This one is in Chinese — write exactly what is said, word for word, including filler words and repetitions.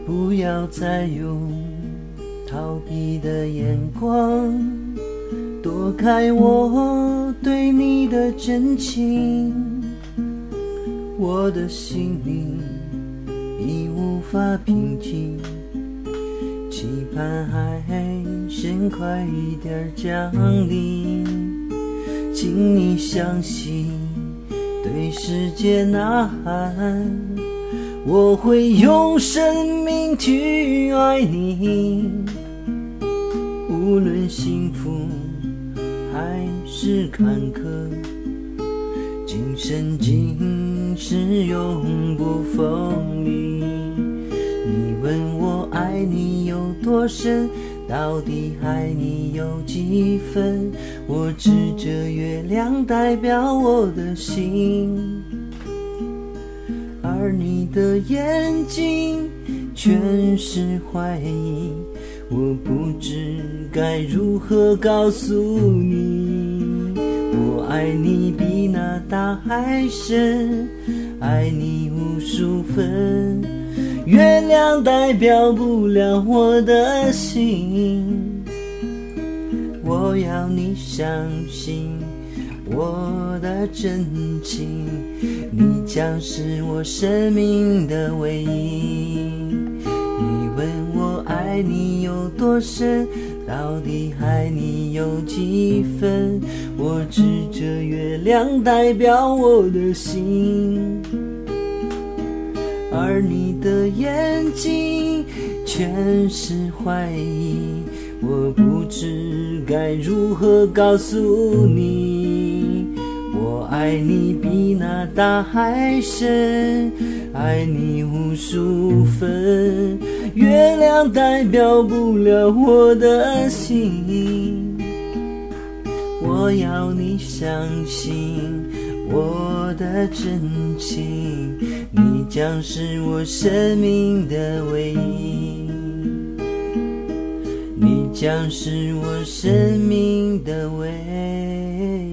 不要再用逃避的眼光躲开我对你的真情，我的心灵已无法平静，期盼海神快一点降临，请你相信，对世界呐喊，我会用生命去爱你，无论幸福还是坎坷，今生今世永不分离。你问我爱你有多深，到底爱你有几分，我指着月亮代表我的心，而你的眼睛全是怀疑，我不知该如何告诉你，我爱你比那大海深，爱你无数分，月亮代表不了我的心，我要你相信我的真情，你将是我生命的唯一。你问我爱你有多深，到底爱你有几分，我指着月亮代表我的心，而你的眼睛全是怀疑，我不知该如何告诉你，我爱你比那大海深，爱你无数分，月亮代表不了我的心，我要你相信我的真情，你将是我生命的唯一，你将是我生命的唯一。